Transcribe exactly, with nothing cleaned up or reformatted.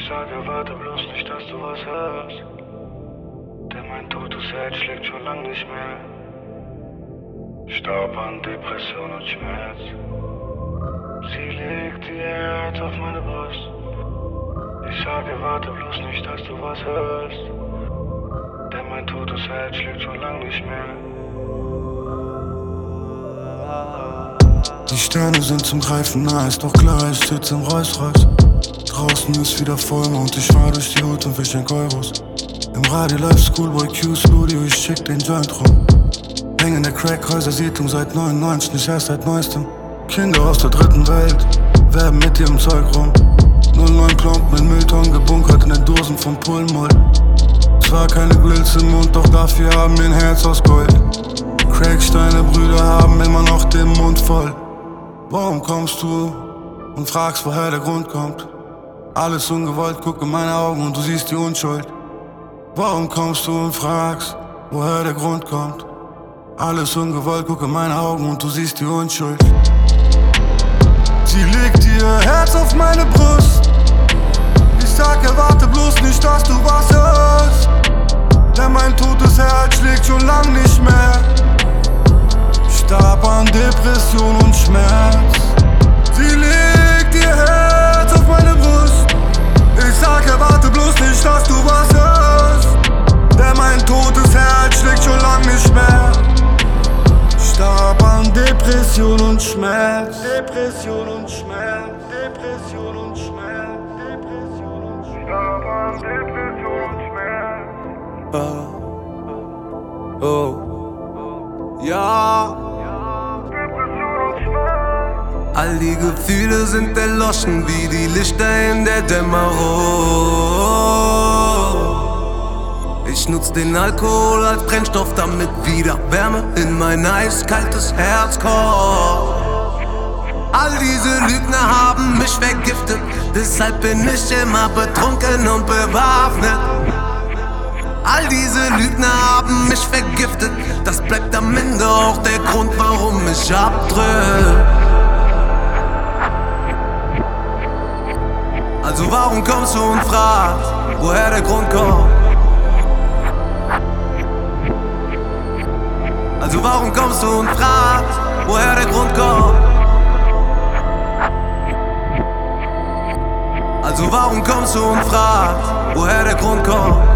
Ich sage, warte bloß nicht, dass du was hörst. Denn mein totes Herz schlägt schon lang nicht mehr. Starb an Depression und Schmerz. Sie legt ihr Herz auf meine Brust. Ich sage, warte bloß nicht, dass du was hörst. Denn mein totes Herz schlägt schon lang nicht mehr. Die Sterne sind zum Greifen nah, ist doch klar, ich sitze im Rolls-Royce. Draußen ist wieder Vollmond, ich fahr durch die Hut und verschenk Euros. Im Radio live Schoolboy Q Studio, ich schick den Joint rum. Häng in der Crack-Häuser-Siedlung seit neunundneunzig, nicht erst seit neuestem. Kinder aus der dritten Welt werben mit ihrem Zeug rum. null neun Plomb mit Mülltonnen gebunkert in den Dosen von Pullmoll. Zwar keine Grills im Mund, doch dafür haben wir ein Herz aus Gold. Cracksteine Brüder haben immer noch den Mund voll. Warum kommst du und fragst, woher der Grund kommt? Alles ungewollt, guck in meine Augen und du siehst die Unschuld. Warum kommst du und fragst, woher der Grund kommt? Alles ungewollt, guck in meine Augen und du siehst die Unschuld. Sie legt ihr Herz auf meine Brust. Ich sag, erwarte bloß nicht, dass du was hörst. Denn mein totes Herz schlägt schon lang nicht mehr. Starb an Depression und Schmerz. Sie legt ihr Herz auf meine Brust. Ich sag, erwarte bloß nicht, dass du was hörst. Denn mein totes Herz schlägt schon lang nicht mehr. Starb an Depression und Schmerz. Depression und Schmerz. Depression und Schmerz. Depression und Schmerz. Starb an Depression und Schmerz. Oh. Oh. Ja. All die Gefühle sind erloschen wie die Lichter in der Dämmerung. Ich nutz den Alkohol als Brennstoff, damit wieder Wärme in mein eiskaltes Herz kommt. All diese Lügner haben mich vergiftet, deshalb bin ich immer betrunken und bewaffnet. All diese Lügner haben mich vergiftet, das bleibt am Ende auch der Grund, warum ich abdrück. Also warum kommst du und fragst, woher der Grund kommt? Also warum kommst du und fragst, woher der Grund kommt? Also warum kommst du und fragst, woher der Grund kommt?